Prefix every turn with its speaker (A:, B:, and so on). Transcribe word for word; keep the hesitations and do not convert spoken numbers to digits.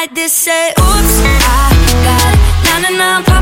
A: like this, say oops, I got na na na.